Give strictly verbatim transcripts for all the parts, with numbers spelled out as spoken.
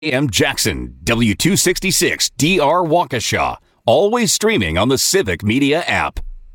A M Jackson, W two sixty-six D R Waukesha. Always streaming on the Civic Media app.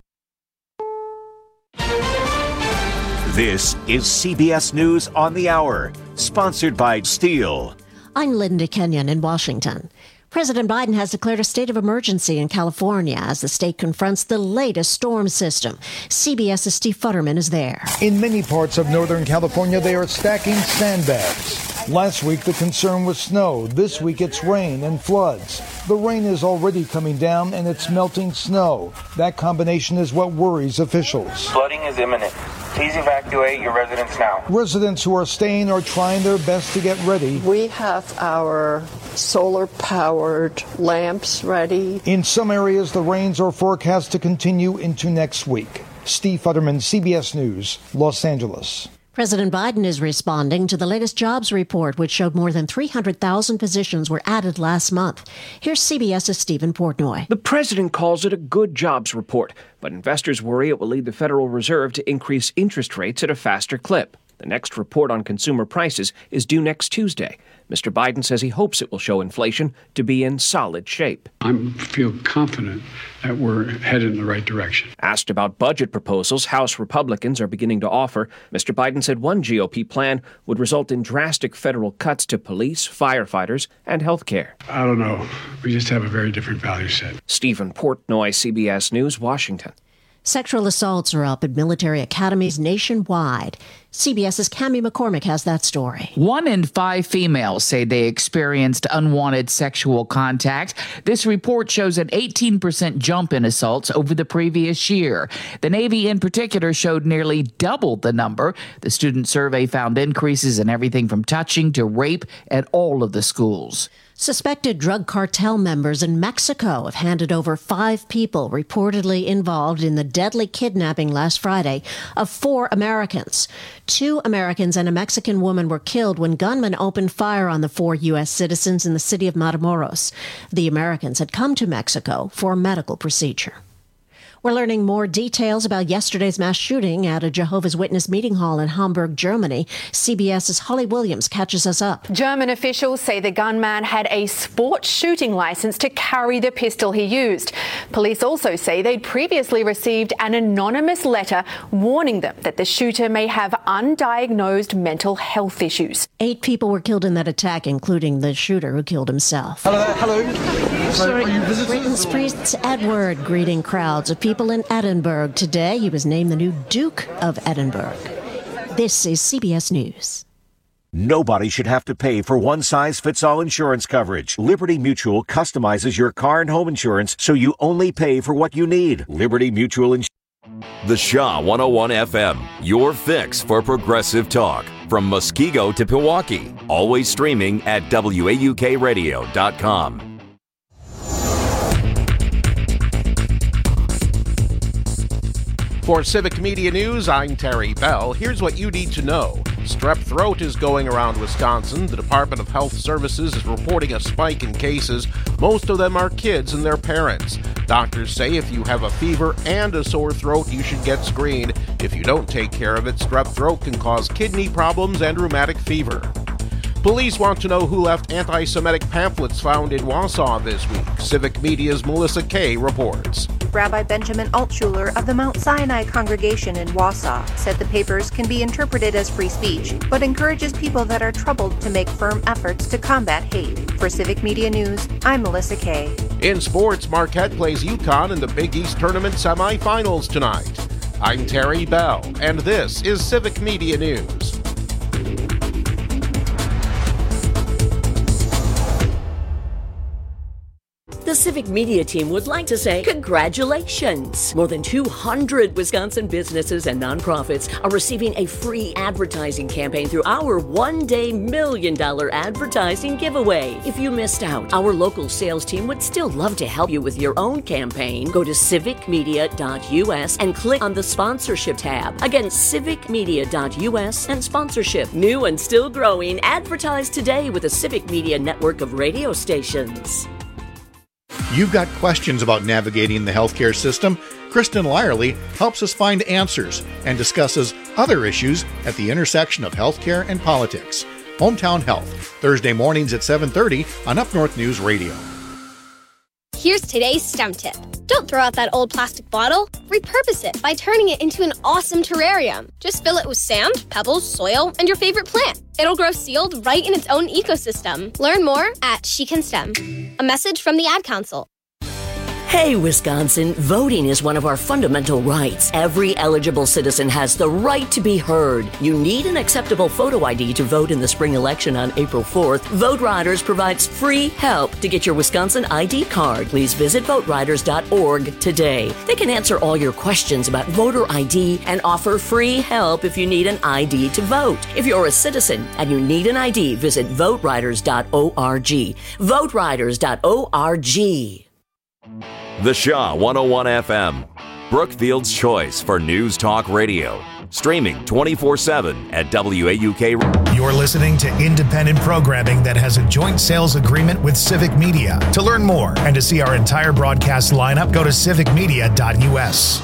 This is C B S News on the Hour, sponsored by Steel. I'm Linda Kenyon in Washington. President Biden has declared a state of emergency in California as the state confronts the latest storm system. CBS's Steve Futterman is there. In many parts of Northern California, they are stacking sandbags. Last week, the concern was snow. This week, it's rain and floods. The rain is already coming down, and it's melting snow. That combination is what worries officials. Flooding is imminent. Please evacuate your residents now. Residents who are staying are trying their best to get ready. We have our solar-powered lamps ready. In some areas, the rains are forecast to continue into next week. Steve Futterman, C B S News, Los Angeles. President Biden is responding to the latest jobs report, which showed more than three hundred thousand positions were added last month. Here's CBS's Stephen Portnoy. The president calls it a good jobs report, but investors worry it will lead the Federal Reserve to increase interest rates at a faster clip. The next report on consumer prices is due next Tuesday. Mister Biden says he hopes it will show inflation to be in solid shape. I feel confident that we're headed in the right direction. Asked about budget proposals House Republicans are beginning to offer, Mister Biden said one G O P plan would result in drastic federal cuts to police, firefighters, and health care. I don't know. We just have a very different value set. Stephen Portnoy, C B S News, Washington. Sexual assaults are up at military academies nationwide. CBS's Cammie McCormick has that story. One in five females say they experienced unwanted sexual contact. This report shows an eighteen percent jump in assaults over the previous year. The Navy in particular showed nearly double the number. The student survey found increases in everything from touching to rape at all of the schools. Suspected drug cartel members in Mexico have handed over five people reportedly involved in the deadly kidnapping last Friday of four Americans. Two Americans and a Mexican woman were killed when gunmen opened fire on the four U S citizens in the city of Matamoros. The Americans had come to Mexico for a medical procedure. We're learning more details about yesterday's mass shooting at a Jehovah's Witness meeting hall in Hamburg, Germany. CBS's Holly Williams catches us up. German officials say the gunman had a sports shooting license to carry the pistol he used. Police also say they'd previously received an anonymous letter warning them that the shooter may have undiagnosed mental health issues. Eight people were killed in that attack, including the shooter who killed himself. Hello, hello. Sorry, are you visitors? Britain's Prince Edward greeting crowds of people in Edinburgh today. He was named the new Duke of Edinburgh. This is C B S News. Nobody should have to pay for one-size-fits-all insurance coverage. Liberty Mutual customizes your car and home insurance so you only pay for what you need. Liberty Mutual Insurance. The Shaw one oh one F M, your fix for progressive talk. From Muskego to Pewaukee. Always streaming at W A U K radio dot com. For Civic Media News, I'm Terry Bell. Here's what you need to know. Strep throat is going around Wisconsin. The Department of Health Services is reporting a spike in cases. Most of them are kids and their parents. Doctors say if you have a fever and a sore throat, you should get screened. If you don't take care of it, strep throat can cause kidney problems and rheumatic fever. Police want to know who left anti-Semitic pamphlets found in Wausau this week. Civic Media's Melissa Kay reports. Rabbi Benjamin Altshuler of the Mount Sinai congregation in Wausau said the papers can be interpreted as free speech, but encourages people that are troubled to make firm efforts to combat hate. For Civic Media News, I'm Melissa Kay. In sports, Marquette plays UConn in the Big East Tournament semifinals tonight. I'm Terry Bell, and this is Civic Media News. The Civic Media team would like to say congratulations. More than two hundred Wisconsin businesses and nonprofits are receiving a free advertising campaign through our one-day million dollar advertising giveaway. If you missed out, our local sales team would still love to help you with your own campaign. Go to civic media dot U S and click on the sponsorship tab. Again, civic media dot U S and sponsorship. New and still growing. Advertise today with the Civic Media network of radio stations. You've got questions about navigating the healthcare system? Kristen Lyerly helps us find answers and discusses other issues at the intersection of healthcare and politics. Hometown Health, Thursday mornings at seven thirty on Up North News Radio. Here's today's STEM tip. Don't throw out that old plastic bottle. Repurpose it by turning it into an awesome terrarium. Just fill it with sand, pebbles, soil, and your favorite plant. It'll grow sealed right in its own ecosystem. Learn more at She Can STEM. A message from the Ad Council. Hey, Wisconsin, voting is one of our fundamental rights. Every eligible citizen has the right to be heard. You need an acceptable photo I D to vote in the spring election on April fourth. Vote Riders provides free help to get your Wisconsin I D card. Please visit vote riders dot org today. They can answer all your questions about voter I D and offer free help if you need an I D to vote. If you're a citizen and you need an I D, visit vote riders dot org. vote riders dot org. The Shaw one oh one F M, Brookfield's choice for News Talk Radio. Streaming twenty-four seven at W A U K. You're listening to independent programming that has a joint sales agreement with Civic Media. To learn more and to see our entire broadcast lineup, go to civic media dot U S.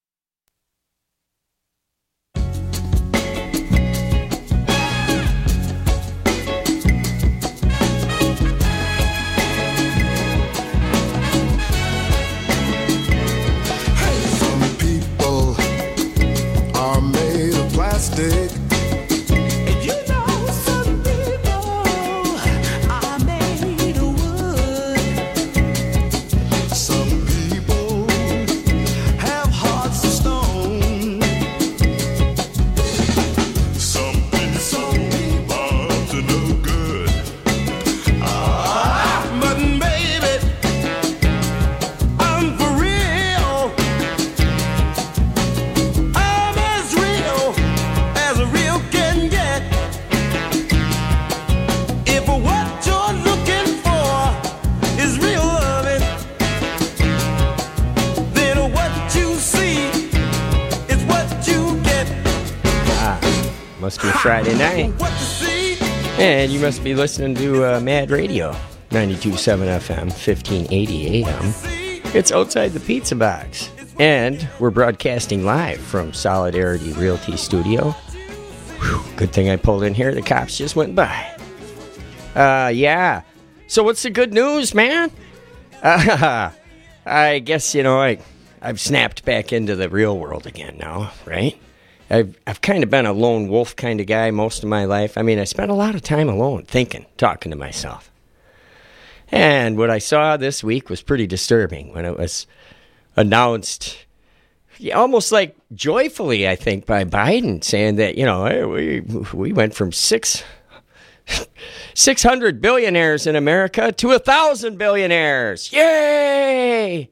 Must be Friday night. And you must be listening to uh, Mad Radio, ninety-two point seven F M, fifteen eighty A M. It's Outside the Pizza Box. And we're broadcasting live from Solidarity Realty Studio. Whew, good thing I pulled in here. The cops just went by. Uh, yeah. So what's the good news, man? Uh, I guess, you know, I, I've snapped back into the real world again now, right? I've I've kind of been a lone wolf kind of guy most of my life. I mean, I spent a lot of time alone, thinking, talking to myself. And what I saw this week was pretty disturbing when it was announced, almost like joyfully, I think, by Biden, saying that, you know, hey, we we went from six, six hundred billionaires in America to one thousand billionaires. Yay!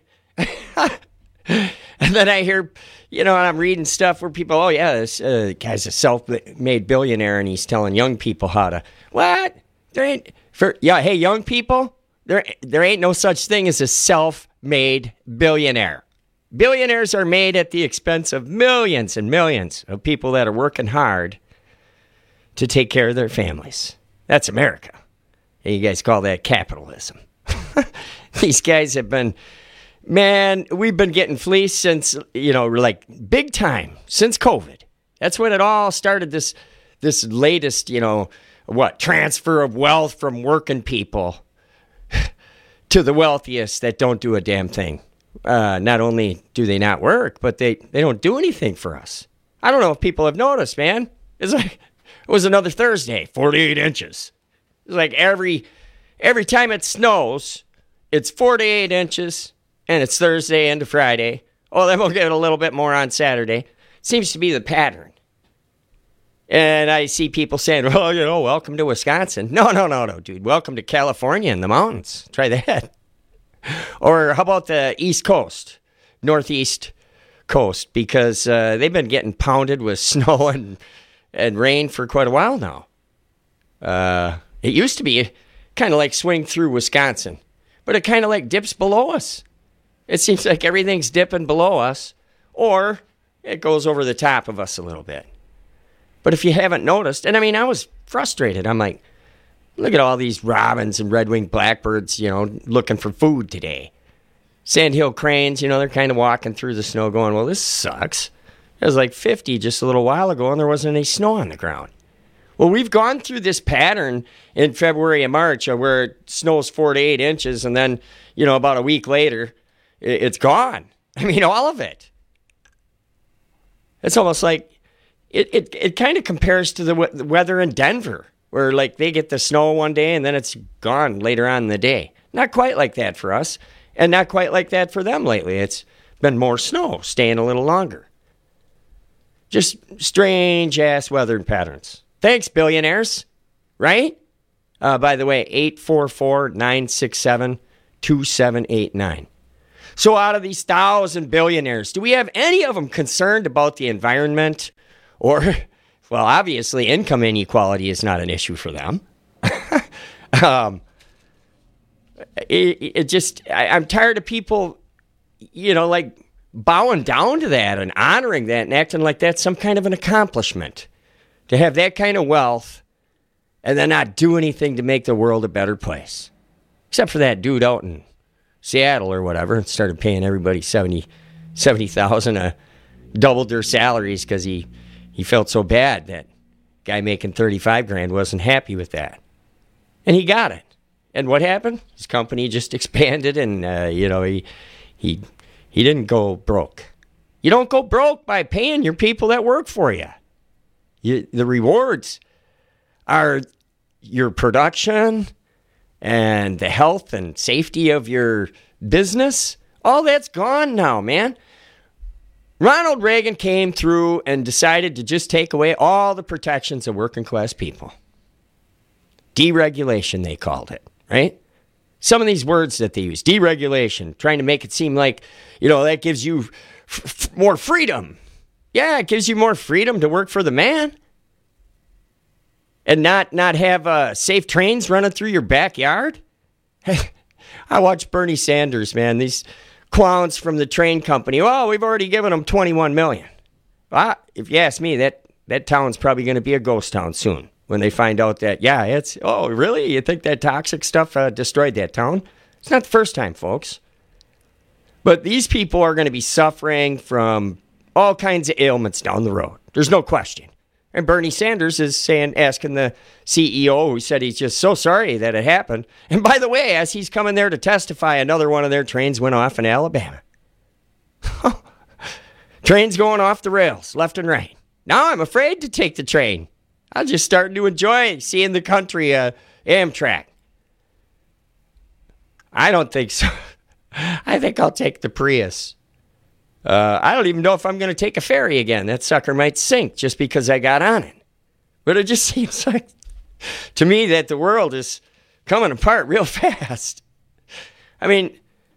And then I hear... You know, and I'm reading stuff where people, oh, yeah, this uh, guy's a self-made billionaire, and he's telling young people how to, what? There ain't, for, yeah, hey, young people, there, there ain't no such thing as a self-made billionaire. Billionaires are made at the expense of millions and millions of people that are working hard to take care of their families. That's America. And you guys call that capitalism. These guys have been... Man, we've been getting fleeced since, you know, like big time, since COVID. That's when it all started, this this latest, you know, what, transfer of wealth from working people to the wealthiest that don't do a damn thing. Uh, not only do they not work, but they, they don't do anything for us. I don't know if people have noticed, man. It's like, it was another Thursday, forty-eight inches. It's like every every time it snows, it's forty-eight inches. And it's Thursday into Friday. Oh, then we'll get a little bit more on Saturday. Seems to be the pattern. And I see people saying, well, you know, welcome to Wisconsin. No, no, no, no, dude. Welcome to California and the mountains. Try that. Or how about the East Coast, Northeast Coast? Because uh, they've been getting pounded with snow and, and rain for quite a while now. Uh, it used to be kind of like swing through Wisconsin. But it kind of like dips below us. It seems like everything's dipping below us, or it goes over the top of us a little bit. But if you haven't noticed, and I mean, I was frustrated. I'm like, look at all these robins and red-winged blackbirds, you know, looking for food today. Sandhill cranes, you know, they're kind of walking through the snow going, well, this sucks. It was like fifty just a little while ago, and there wasn't any snow on the ground. Well, we've gone through this pattern in February and March where it snows four to eight inches, and then, you know, about a week later, it's gone. I mean, all of it. It's almost like it, it, it kind of compares to the, w- the weather in Denver, where, like, they get the snow one day and then it's gone later on in the day. Not quite like that for us, and not quite like that for them lately. It's been more snow, staying a little longer. Just strange-ass weather patterns. Thanks, billionaires. Right? Uh, by the way, eight four four, nine six seven, two seven eight nine. So out of these thousand billionaires, do we have any of them concerned about the environment? Or, well, obviously, income inequality is not an issue for them. um, it, it just, I, I'm tired of people, you know, like, bowing down to that and honoring that and acting like that's some kind of an accomplishment. To have that kind of wealth and then not do anything to make the world a better place. Except for that dude out in Seattle or whatever, and started paying everybody seventy thousand dollars, uh, doubled their salaries because he, he felt so bad that guy making thirty-five grand wasn't happy with that. And he got it. And what happened? His company just expanded, and, uh, you know, he he he didn't go broke. You don't go broke by paying your people that work for you. You, the rewards are your production and the health and safety of your business. All that's gone now, man. Ronald Reagan came through and decided to just take away all the protections of working class people. Deregulation, they called it, right? Some of these words that they use, deregulation, trying to make it seem like, you know, that gives you f- f- more freedom. Yeah, it gives you more freedom to work for the man. And not, not have uh, safe trains running through your backyard. I watch Bernie Sanders, man. These clowns from the train company. Oh, we've already given them twenty-one million dollars. Well, if you ask me, that, that town's probably going to be a ghost town soon. When they find out that, yeah, it's, oh, really? You think that toxic stuff uh, destroyed that town? It's not the first time, folks. But these people are going to be suffering from all kinds of ailments down the road. There's no question. And Bernie Sanders is saying, asking the C E O, who said he's just so sorry that it happened. And by the way, as he's coming there to testify, another one of their trains went off in Alabama. Trains going off the rails, left and right. Now I'm afraid to take the train. I'm just starting to enjoy seeing the country uh, Amtrak. I don't think so. I think I'll take the Prius. Uh, I don't even know if I'm going to take a ferry again. That sucker might sink just because I got on it. But it just seems like, to me, that the world is coming apart real fast. I mean,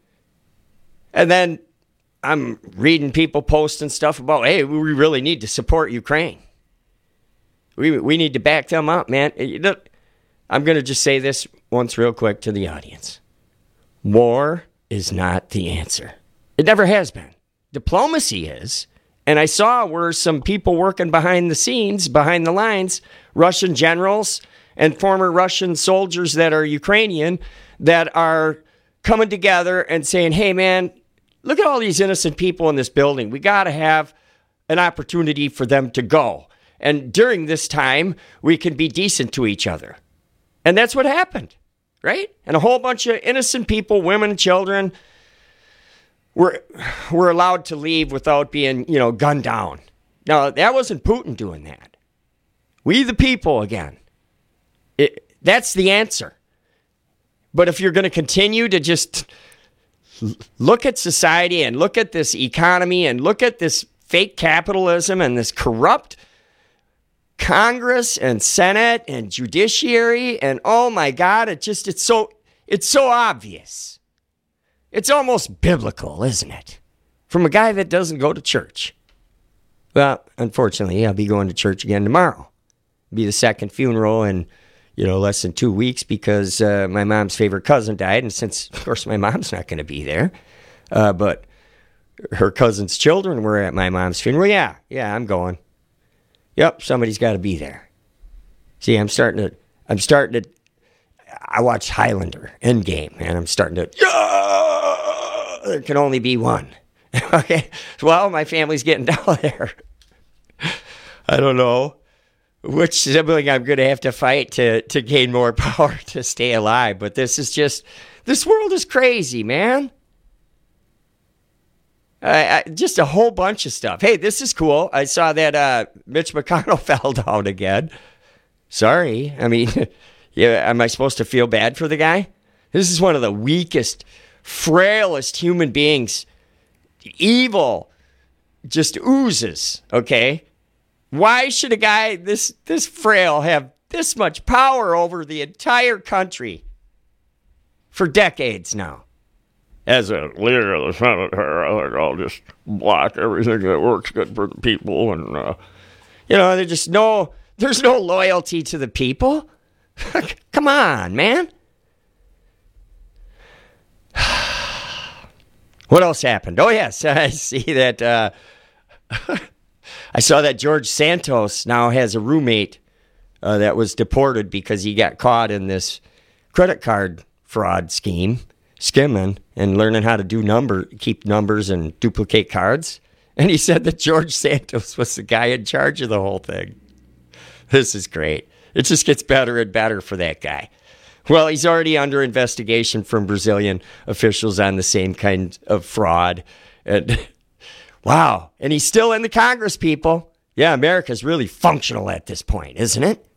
and then I'm reading people posting stuff about, hey, we really need to support Ukraine. We we need to back them up, man. I'm going to just say this once real quick to the audience. War is not the answer. It never has been. Diplomacy is. And I saw where some people working behind the scenes, behind the lines, Russian generals and former Russian soldiers that are Ukrainian, that are coming together and saying, hey, man, look at all these innocent people in this building. We got to have an opportunity for them to go. And during this time, we can be decent to each other. And that's what happened, right? And a whole bunch of innocent people, women, children, were, were allowed to leave without being, you know, gunned down. Now, that wasn't Putin doing that. We the people, again. It, that's the answer. But if you're going to continue to just look at society and look at this economy and look at this fake capitalism and this corrupt Congress and Senate and judiciary, and oh my God, it just, it's so, it's so obvious. It's almost biblical, isn't it? From a guy that doesn't go to church. Well, unfortunately, I'll be going to church again tomorrow. It'll be the second funeral in, you know, less than two weeks because uh, my mom's favorite cousin died. And since, of course, my mom's not going to be there, uh, but her cousin's children were at my mom's funeral. Yeah, yeah, I'm going. Yep, somebody's got to be there. See, I'm starting to, I'm starting to, I watched Highlander, Endgame, and I'm starting to, yeah, there can only be one. Okay, well, my family's getting down there. I don't know. which sibling I'm going to have to fight to, to gain more power to stay alive. But this is just, this world is crazy, man. I, I, just a whole bunch of stuff. Hey, this is cool. I saw that uh, Mitch McConnell fell down again. Sorry. I mean, yeah, am I supposed to feel bad for the guy? This is one of the weakest, frailest human beings. Evil just oozes, okay? Why should a guy this this frail have this much power over the entire country for decades now? As a leader of the Senate here, I think I'll just block everything that works good for the people. And, uh, you know, there's just no, there's no loyalty to the people. Come on, man. What else happened? Oh, yes, I see that. Uh, I saw that George Santos now has a roommate uh, that was deported because he got caught in this credit card fraud scheme, skimming and learning how to do number, keep numbers and duplicate cards. And he said that George Santos was the guy in charge of the whole thing. This is great. It just gets better and better for that guy. Well, he's already under investigation from Brazilian officials on the same kind of fraud. And wow. And he's still in the Congress, people. Yeah, America's really functional at this point, isn't it?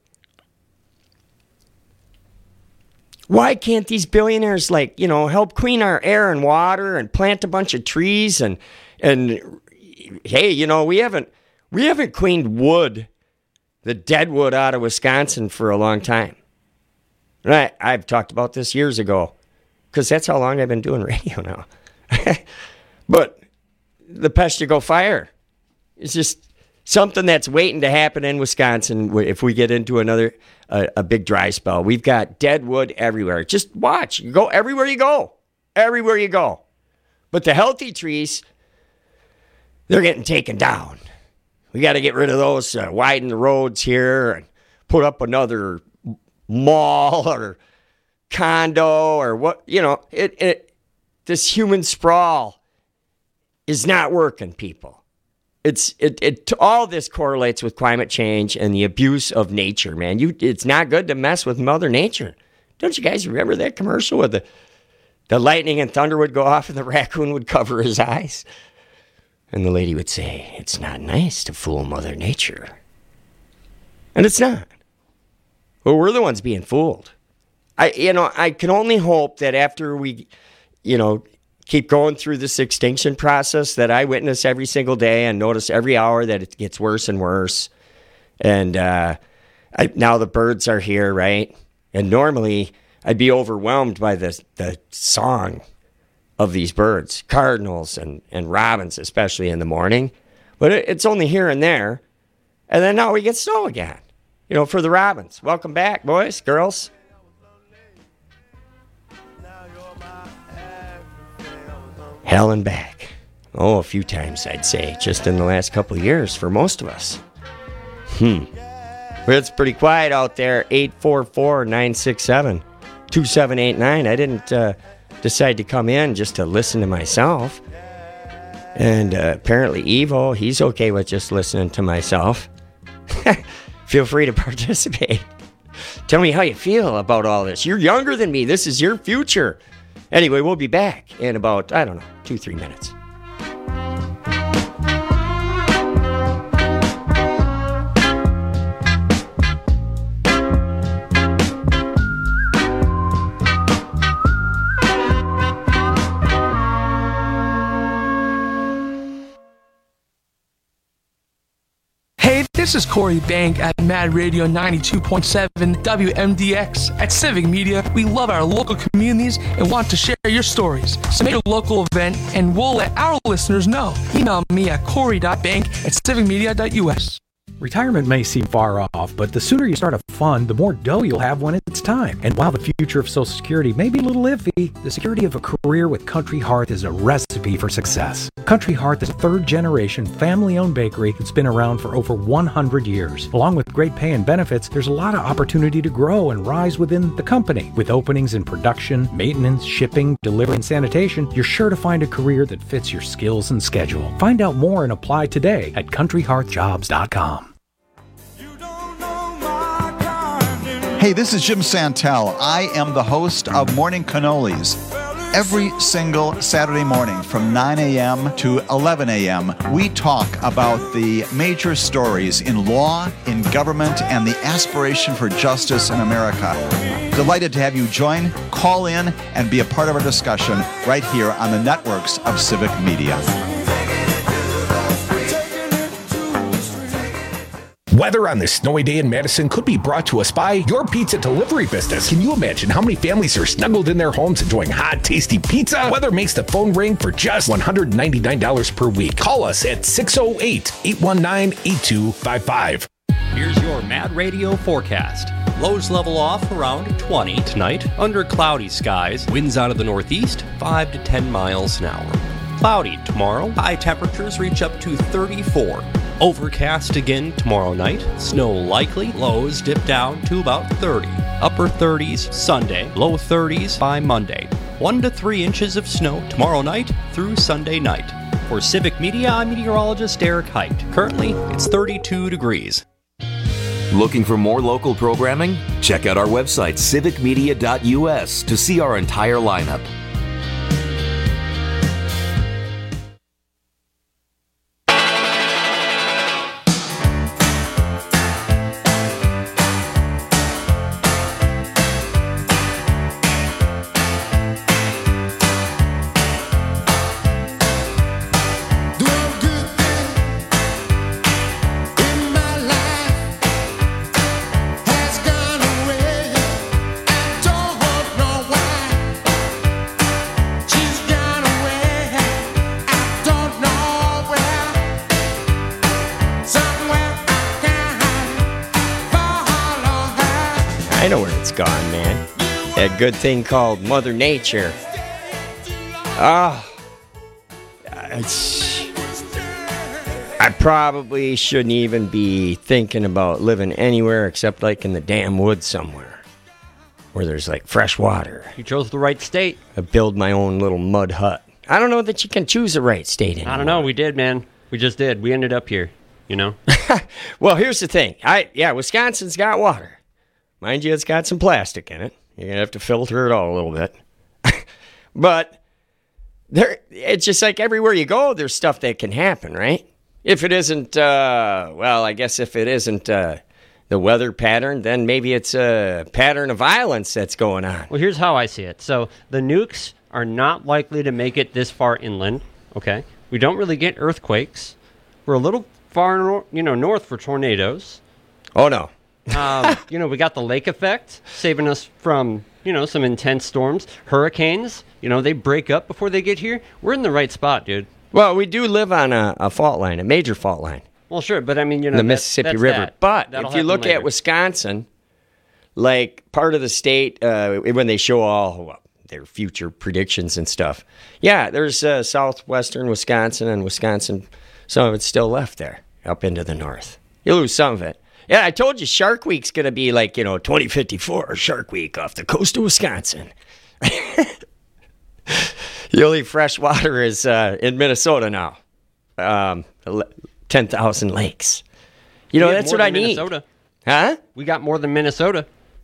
Why can't these billionaires, like, you know, help clean our air and water and plant a bunch of trees and and hey, you know, we haven't we haven't cleaned wood, the dead wood out of Wisconsin for a long time. Right, I've talked about this years ago because that's how long I've been doing radio now. But the Peshtigo fire is just something that's waiting to happen in Wisconsin if we get into another uh, a big dry spell. We've got dead wood everywhere. Just watch. You go everywhere you go. Everywhere you go. But the healthy trees, they're getting taken down. We got to get rid of those, uh, widen the roads here and put up another mall or condo or what, you know, it, it this human sprawl is not working, people. It's it it all this correlates with climate change and the abuse of nature, man. You it's not good to mess with Mother Nature. Don't you guys remember that commercial where the the lightning and thunder would go off and the raccoon would cover his eyes? And the lady would say, "It's not nice to fool Mother Nature." And it's not. Well, we're the ones being fooled. I, you know, I can only hope that after we, you know, keep going through this extinction process that I witness every single day and notice every hour that it gets worse and worse. And uh, I, now the birds are here, right? And normally I'd be overwhelmed by the the song of these birds, cardinals and, and robins, especially in the morning. But it, it's only here and there. And then now we get snow again. You know, for the robins. Welcome back, boys, girls. Hell and back. Oh, a few times, I'd say, just in the last couple of years for most of us. Hmm. But it's pretty quiet out there. eight four four, nine six seven, two seven eight nine. I didn't uh, decide to come in just to listen to myself. And uh, apparently Evo, he's okay with just listening to myself. Feel free to participate. Tell me how you feel about all this. You're younger than me. This is your future. Anyway, we'll be back in about, I don't know, two, three minutes. This is Corey Bank at Mad Radio ninety-two point seven W M D X. At Civic Media, we love our local communities and want to share your stories. Submit your local event and we'll let our listeners know. Email me at corey dot bank at civic media dot u s. Retirement may seem far off, but the sooner you start a fund, the more dough you'll have when it's time. And while the future of Social Security may be a little iffy, the security of a career with Country Hearth is a recipe for success. Country Hearth is a third-generation, family-owned bakery that's been around for over one hundred years. Along with great pay and benefits, there's a lot of opportunity to grow and rise within the company. With openings in production, maintenance, shipping, delivery, and sanitation, you're sure to find a career that fits your skills and schedule. Find out more and apply today at country hearth jobs dot com. Hey, this is Jim Santel. I am the host of Morning Cannolis. Every single Saturday morning from nine a.m. to eleven a.m., we talk about the major stories in law, in government, and the aspiration for justice in America. Delighted to have you join, call in, and be a part of our discussion right here on the networks of Civic Media. Weather on this snowy day in Madison could be brought to us by your pizza delivery business. Can you imagine how many families are snuggled in their homes enjoying hot, tasty pizza? Weather makes the phone ring for just one hundred ninety-nine dollars per week. Call us at six oh eight, eight one nine, eight two five five. Here's your Mad Radio forecast. Lows level off around twenty tonight. Under cloudy skies. Winds out of the northeast, five to ten miles an hour. Cloudy tomorrow. High temperatures reach up to thirty-four. Overcast again tomorrow night. Snow likely. Lows dip down to about thirty. Upper thirties Sunday. Low thirties by Monday. One to three inches of snow tomorrow night through Sunday night. For Civic Media, I'm meteorologist Eric Height. Currently, it's thirty-two degrees. Looking for more local programming? Check out our website, civic media dot u s, to see our entire lineup. I know where it's gone, man. That good thing called Mother Nature. Ah, oh, I probably shouldn't even be thinking about living anywhere except like in the damn woods somewhere where there's like fresh water. You chose the right state. I build my own little mud hut. I don't know that you can choose the right state anymore. I don't know. We did, man. We just did. We ended up here, you know? Well, here's the thing. I yeah, Wisconsin's got water. Mind you, it's got some plastic in it. You're going to have to filter it all a little bit. But there, it's just like everywhere you go, there's stuff that can happen, right? If it isn't, uh, well, I guess if it isn't uh, the weather pattern, then maybe it's a pattern of violence that's going on. Well, here's how I see it. So the nukes are not likely to make it this far inland, okay? We don't really get earthquakes. We're a little far, nor- you know, north for tornadoes. Oh, no. um, you know, we got the lake effect, saving us from, you know, some intense storms. Hurricanes, you know, they break up before they get here. We're in the right spot, dude. Well, we do live on a, a fault line, a major fault line. Well, sure, but I mean, you know, the that, Mississippi that's River. That. But That'll if you look later. at Wisconsin, like part of the state, uh, when they show all well, their future predictions and stuff, yeah, there's uh, southwestern Wisconsin and Wisconsin. Some of it's still left there, up into the north. You lose some of it. Yeah, I told you Shark Week's going to be like, you know, twenty fifty-four Shark Week off the coast of Wisconsin. The only fresh water is uh, in Minnesota now. Um, ten thousand lakes. You know, that's what I need. Minnesota. Huh? We got more than Minnesota.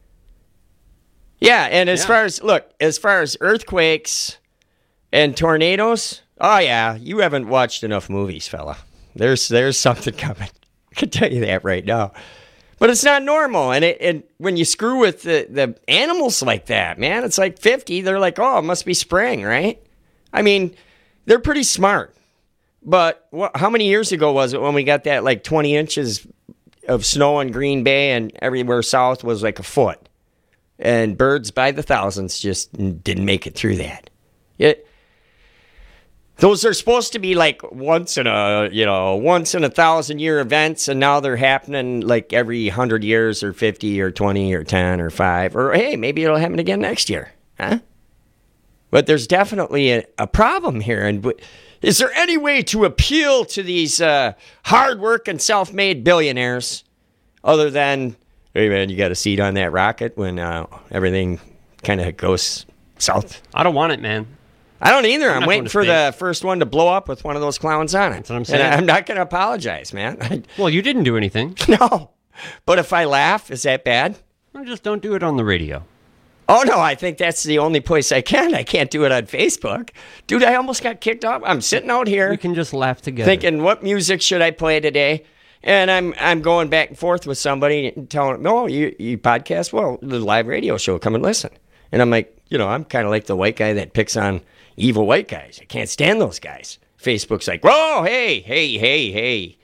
Yeah, and as Yeah. far as, look, as far as earthquakes and tornadoes, oh yeah, you haven't watched enough movies, fella. There's there's something coming. I can tell you that right now. But it's not normal. And it, and when you screw with the, the animals like that, man, it's like fifty. They're like, oh, it must be spring, right? I mean, they're pretty smart. But what, how many years ago was it when we got that like twenty inches of snow in Green Bay and everywhere south was like a foot? And birds by the thousands just didn't make it through that. It, those are supposed to be like once in a, you know, once in a thousand year events, and now they're happening like every hundred years or fifty or twenty or ten or five, or hey, maybe it'll happen again next year, huh? But there's definitely a, a problem here. And is there any way to appeal to these uh, hard-working, self-made billionaires other than, hey man, you got a seat on that rocket when uh, everything kind of goes south? I don't want it, man. I don't either. I'm, I'm waiting for space. the first one to blow up with one of those clowns on it. That's what I'm saying. And I'm not going to apologize, man. Well, you didn't do anything. No. But if I laugh, is that bad? Well, just don't do it on the radio. Oh, no, I think that's the only place I can. I can't do it on Facebook. Dude, I almost got kicked off. I'm sitting out here. We can just laugh together. Thinking, what music should I play today? And I'm I'm going back and forth with somebody and telling them, oh, you, you podcast? Well, the live radio show, come and listen. And I'm like, you know, I'm kind of like the white guy that picks on evil white guys. I can't stand those guys. Facebook's like, whoa, hey, hey, hey,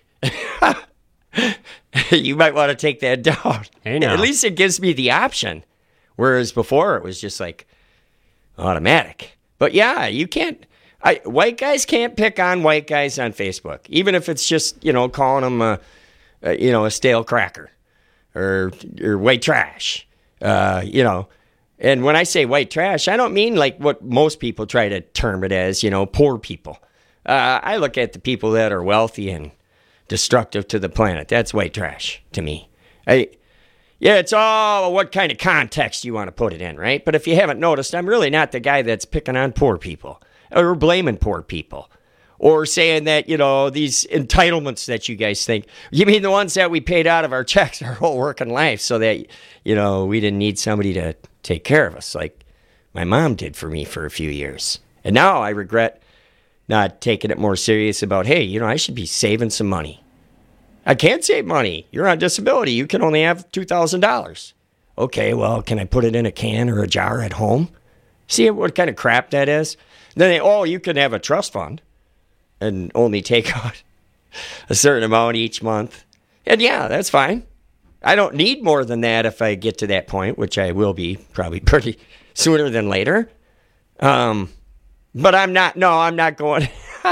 hey. You might want to take that down. Hey, now. At least it gives me the option. Whereas before it was just like automatic. But yeah, you can't. I, white guys can't pick on white guys on Facebook, even if it's just, you know, calling them a, a you know, a stale cracker or or white trash, uh, you know. And when I say white trash, I don't mean like what most people try to term it as, you know, poor people. Uh, I look at the people that are wealthy and destructive to the planet. That's white trash to me. I. Yeah, it's all what kind of context you want to put it in, right? But if you haven't noticed, I'm really not the guy that's picking on poor people or blaming poor people or saying that, you know, these entitlements that you guys think. You mean the ones that we paid out of our checks our whole working life so that, you know, we didn't need somebody to take care of us like my mom did for me for a few years. And now I regret not taking it more serious about, hey, you know, I should be saving some money. I can't save money. You're on disability. You can only have two thousand dollars. Okay, well, can I put it in a can or a jar at home? See what kind of crap that is? Then they, oh, you can have a trust fund and only take out a certain amount each month. And yeah, that's fine. I don't need more than that if I get to that point, which I will be probably pretty sooner than later. Um, but I'm not, no, I'm not going...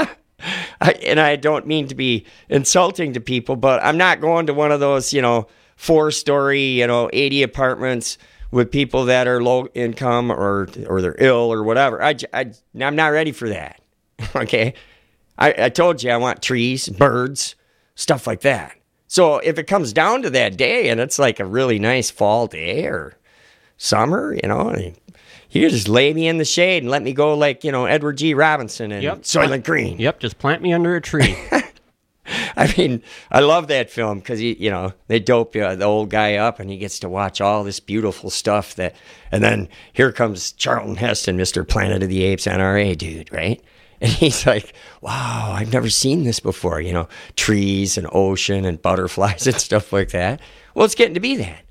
I, and I don't mean to be insulting to people, but I'm not going to one of those, you know, four-story, you know, eighty apartments with people that are low income or or they're ill or whatever. I, I, I'm not ready for that, okay? I, I told you I want trees, birds, stuff like that. So if it comes down to that day and it's like a really nice fall day or summer, you know, you just lay me in the shade and let me go like, you know, Edward G. Robinson and yep. Soylent Green. Yep, just plant me under a tree. I mean, I love that film because, you know, they dope uh, the old guy up and he gets to watch all this beautiful stuff that, and then here comes Charlton Heston, Mister Planet of the Apes N R A dude, right? And he's like, wow, I've never seen this before, you know, trees and ocean and butterflies and stuff like that. Well, it's getting to be that.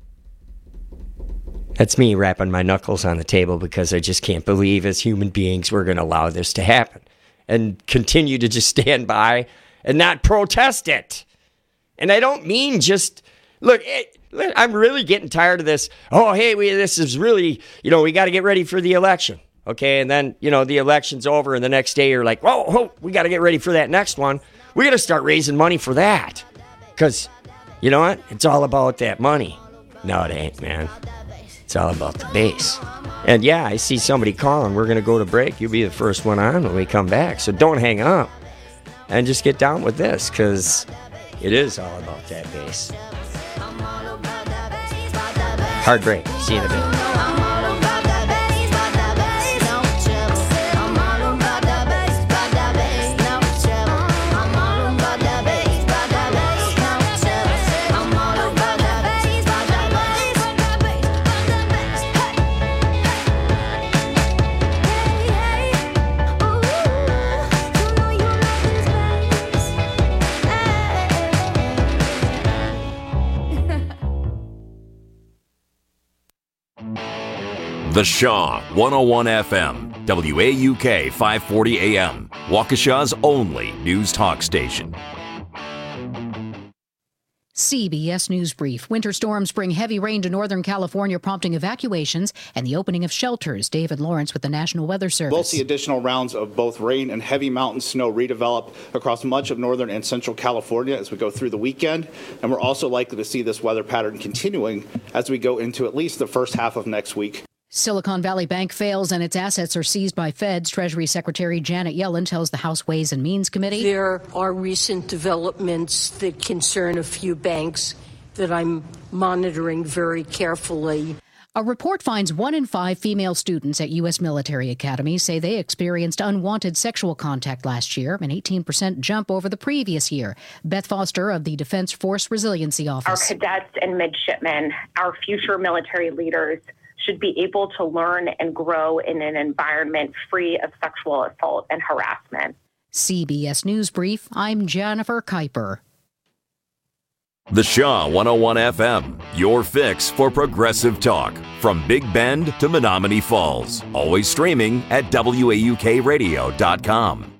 That's me rapping my knuckles on the table because I just can't believe as human beings we're going to allow this to happen and continue to just stand by and not protest it. And I don't mean just, look, it, I'm really getting tired of this. Oh, hey, we, this is really, you know, we got to get ready for the election. Okay, and then, you know, the election's over and the next day you're like, whoa, whoa, we got to get ready for that next one. We got to start raising money for that. Because, you know what? It's all about that money. No, it ain't, man. It's all about the base. And yeah, I see somebody calling. We're going to go to break. You'll be the first one on when we come back. So don't hang up and just get down with this because it is all about that base. Hard break. See you in a bit. The Shaw one oh one F M, W A U K five forty A M, Waukesha's only news talk station. C B S News Brief. Winter storms bring heavy rain to Northern California, prompting evacuations and the opening of shelters. David Lawrence with the National Weather Service. We'll see additional rounds of both rain and heavy mountain snow redevelop across much of Northern and Central California as we go through the weekend. And we're also likely to see this weather pattern continuing as we go into at least the first half of next week. Silicon Valley Bank fails and its assets are seized by feds. Treasury Secretary Janet Yellen tells the House Ways and Means Committee. There are recent developments that concern a few banks that I'm monitoring very carefully. A report finds one in five female students at U S military academies say they experienced unwanted sexual contact last year, an eighteen percent jump over the previous year. Beth Foster of the Defense Force Resiliency Office. Our cadets and midshipmen, our future military leaders, should be able to learn and grow in an environment free of sexual assault and harassment. C B S News Brief, I'm Jennifer Kuiper. The Shaw one oh one F M, your fix for progressive talk. From Big Bend to Menominee Falls. Always streaming at W A U K radio dot com.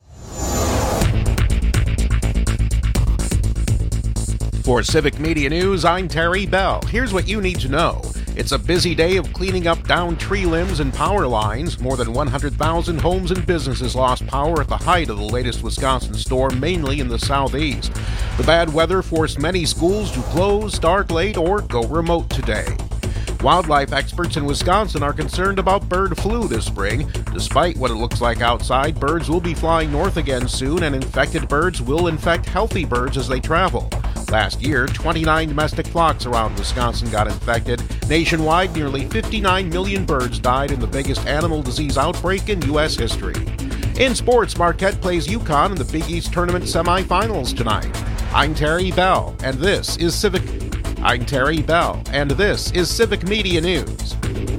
For Civic Media News, I'm Terry Bell. Here's what you need to know. It's a busy day of cleaning up downed tree limbs and power lines. More than one hundred thousand homes and businesses lost power at the height of the latest Wisconsin storm, mainly in the southeast. The bad weather forced many schools to close, start late, or go remote today. Wildlife experts in Wisconsin are concerned about bird flu this spring. Despite what it looks like outside, birds will be flying north again soon, and infected birds will infect healthy birds as they travel. Last year, twenty-nine domestic flocks around Wisconsin got infected. Nationwide, nearly fifty-nine million birds died in the biggest animal disease outbreak in U S history. In sports, Marquette plays UConn in the Big East Tournament semifinals tonight. I'm Terry Bell, and this is Civic... I'm Terry Bell, and this is Civic Media News.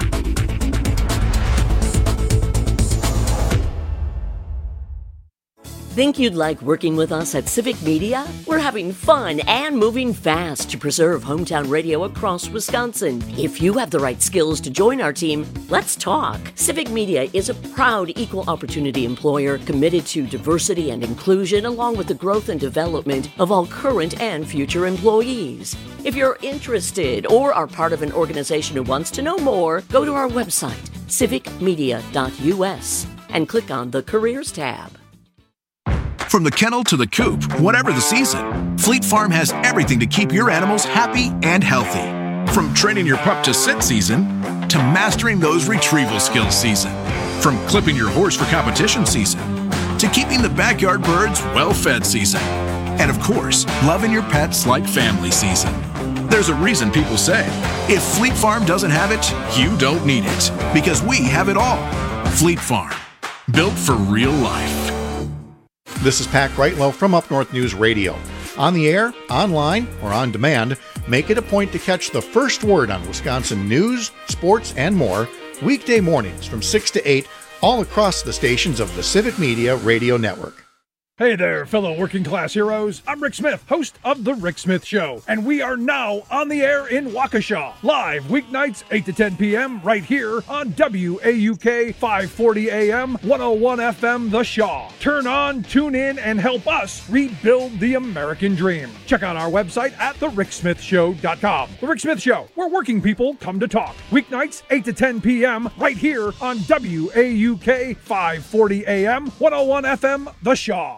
Think you'd like working with us at Civic Media? We're having fun and moving fast to preserve hometown radio across Wisconsin. If you have the right skills to join our team, let's talk. Civic Media is a proud equal opportunity employer committed to diversity and inclusion, along with the growth and development of all current and future employees. If you're interested or are part of an organization who wants to know more, go to our website, civic media dot U S, and click on the Careers tab. From the kennel to the coop, whatever the season, Fleet Farm has everything to keep your animals happy and healthy. From training your pup to sit season, to mastering those retrieval skills season. From clipping your horse for competition season, to keeping the backyard birds well-fed season. And of course, loving your pets like family season. There's a reason people say, if Fleet Farm doesn't have it, you don't need it. Because we have it all. Fleet Farm, built for real life. This is Pat Greitlow from Up North News Radio. On the air, online, or on demand, make it a point to catch the first word on Wisconsin news, sports, and more weekday mornings from six to eight all across the stations of the Civic Media Radio Network. Hey there, fellow working class heroes. I'm Rick Smith, host of The Rick Smith Show, and we are now on the air in Waukesha, live weeknights eight to ten p.m. right here on W A U K five forty A M, one oh one F M The Shaw. Turn on, tune in, and help us rebuild the American dream. Check out our website at the rick smith show dot com. The Rick Smith Show, where working people come to talk. Weeknights eight to ten p.m. right here on W A U K five forty A M, one oh one F M The Shaw.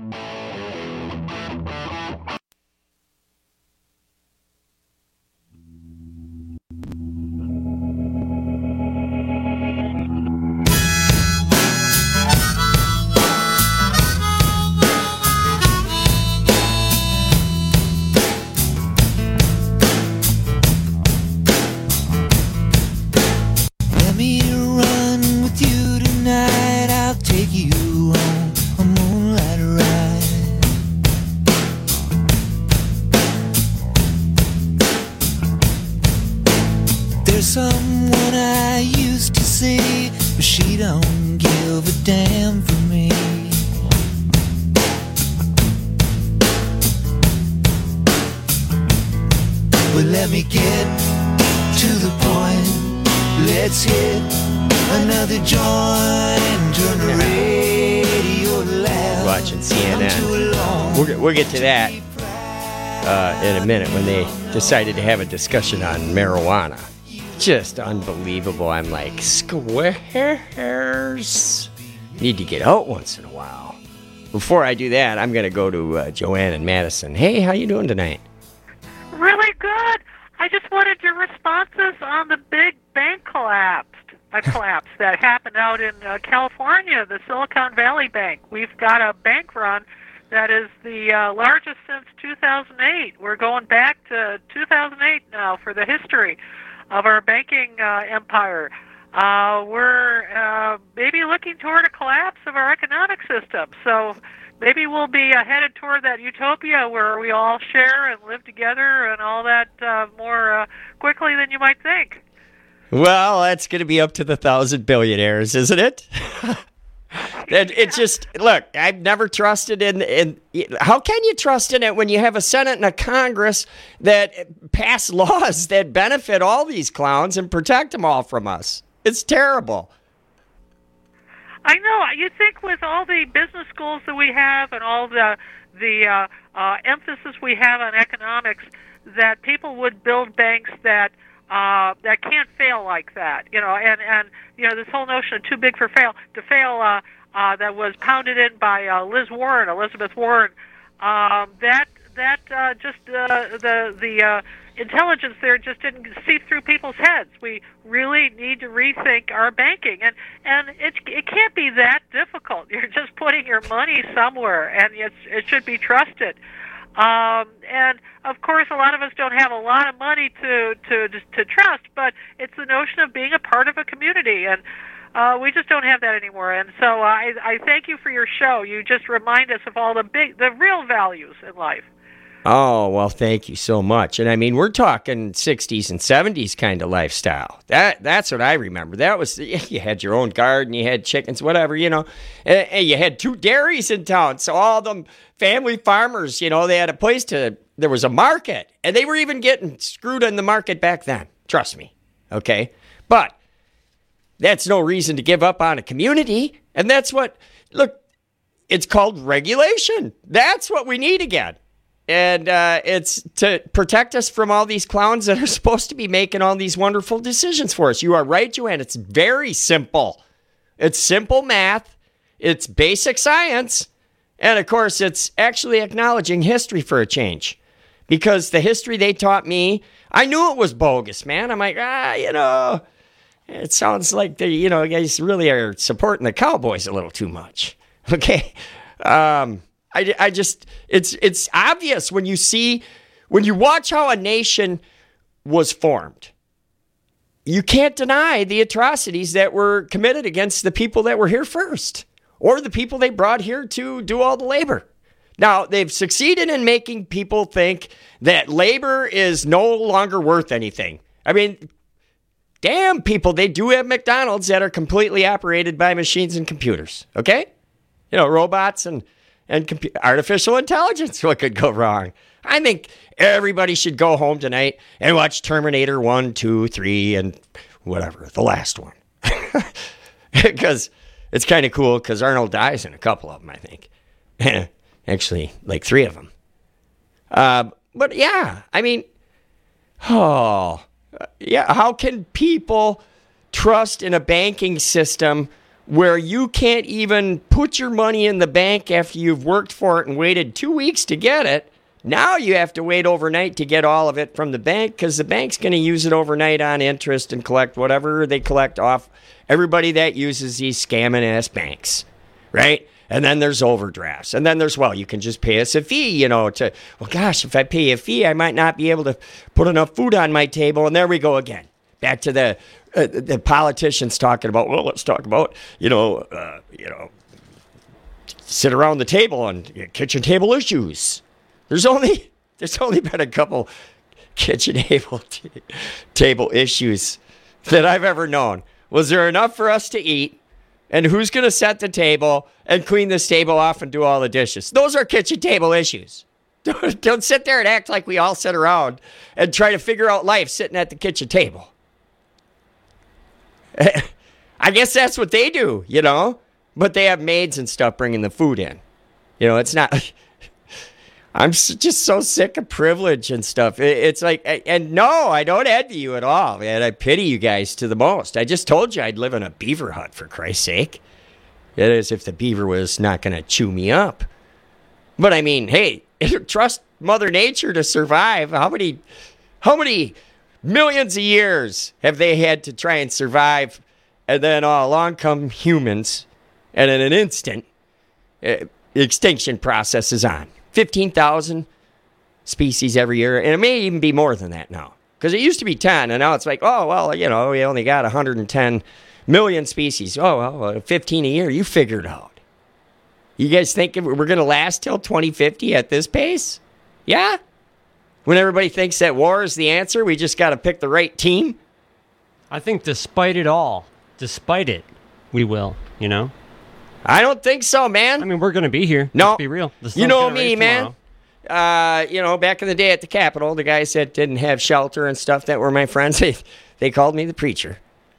Let me run with you tonight. I'll take you home. A moonlight ride. There's someone I used to see, but she don't give a damn for me. But let me get to the point. Let's hit another joint and turn the radio loud. Watching C N N. We'll get, we'll get to that uh, in a minute when they decided to have a discussion on marijuana. Just unbelievable. I'm like, squares. Need to get out once in a while. Before I do that, I'm going to go to uh, Joanne and Madison. Hey, how you doing tonight? Really good. I just wanted your responses on the big bank collapse. A collapse that happened out in uh, California, the Silicon Valley Bank. We've got a bank run that is the uh, largest since two thousand eight. We're going back to two thousand eight now for the history. of our banking uh, empire. Uh, we're uh, maybe looking toward a collapse of our economic system. So maybe we'll be uh, headed toward that utopia where we all share and live together and all that uh, more uh, quickly than you might think. Well, that's going to be up to the thousand billionaires, isn't it? it, it just, look, I've never trusted in, in, how can you trust in it when you have a Senate and a Congress that pass laws that benefit all these clowns and protect them all from us? It's terrible. I know. You think with all the business schools that we have and all the the uh, uh, emphasis we have on economics, that people would build banks that uh, that can't fail like that. You know, and and you know this whole notion of too big for fail to fail uh, uh, that was pounded in by uh, Liz Warren, Elizabeth Warren. Um, that that uh, just uh, the the uh, intelligence there just didn't seep through people's heads. We really need to rethink our banking, and and it it can't be that difficult. You're just putting your money somewhere, and it's it should be trusted. Um, and of course, a lot of us don't have a lot of money to to to trust, but it's the notion of being a part of a community, and uh, we just don't have that anymore. And so I I thank you for your show. You just remind us of all the big the real values in life. Oh, well, thank you so much. And I mean, we're talking sixties and seventies kind of lifestyle. That That's what I remember. That was, you had your own garden, you had chickens, whatever, you know, and, and you had two dairies in town. So all them family farmers, you know, they had a place to, there was a market, and they were even getting screwed in the market back then. Trust me. Okay. But that's no reason to give up on a community. And that's what, look, it's called regulation. That's what we need again. And uh, it's to protect us from all these clowns that are supposed to be making all these wonderful decisions for us. You are right, Joanne. It's very simple. It's simple math. It's basic science. And, of course, it's actually acknowledging history for a change. Because the history they taught me, I knew it was bogus, man. I'm like, ah, you know, it sounds like, the, you know, you guys really are supporting the Cowboys a little too much. Okay? Um... I, I just, it's it's obvious when you see, when you watch how a nation was formed. You can't deny the atrocities that were committed against the people that were here first, or the people they brought here to do all the labor. Now, they've succeeded in making people think that labor is no longer worth anything. I mean, damn people, they do have McDonald's that are completely operated by machines and computers, okay? You know, robots and... And compu- artificial intelligence, what could go wrong? I think everybody should go home tonight and watch Terminator one, two, three, and whatever, the last one. Because it's kind of cool because Arnold dies in a couple of them, I think. Actually, like three of them. Uh, but yeah, I mean, oh, yeah, how can people trust in a banking system where you can't even put your money in the bank after you've worked for it and waited two weeks to get it? Now you have to wait overnight to get all of it from the bank because the bank's going to use it overnight on interest and collect whatever they collect off everybody that uses these scamming-ass banks, right? And then there's overdrafts. And then there's, well, you can just pay us a fee, you know, to, well, gosh, if I pay a fee, I might not be able to put enough food on my table. And there we go again. Back to the uh, the politicians talking about, well, let's talk about, you know, uh, you know, sit around the table on kitchen table issues. There's only there's only been a couple kitchen table t- table issues that I've ever known. Was there enough for us to eat? And who's going to set the table and clean this table off and do all the dishes? Those are kitchen table issues. Don't, don't sit there and act like we all sit around and try to figure out life sitting at the kitchen table. I guess that's what they do, you know? But they have maids and stuff bringing the food in. You know, it's not... I'm just so sick of privilege and stuff. It's like, and no, I don't envy you at all, man. I pity you guys to the most. I just told you I'd live in a beaver hut, for Christ's sake. It is if the beaver was not going to chew me up. But I mean, hey, trust Mother Nature to survive. How many, how many millions of years have they had to try and survive? And then uh, along come humans, and in an instant, uh, the extinction process is on. fifteen thousand species every year, and it may even be more than that now, Because it used to be ten, and now it's like, oh, well, you know, we only got one hundred ten million species. Oh, well, fifteen a year. You figure it out. You guys think we're going to last till twenty fifty at this pace? Yeah? When everybody thinks that war is the answer, we just got to pick the right team? I think despite it all, despite it, we will, you know? I don't think so, man. I mean, we're going to be here. No. Let's be real. The sun's You know gonna me, raise man. tomorrow. Uh, you know, back in the day at the Capitol, the guys that didn't have shelter and stuff that were my friends, they, they called me the preacher.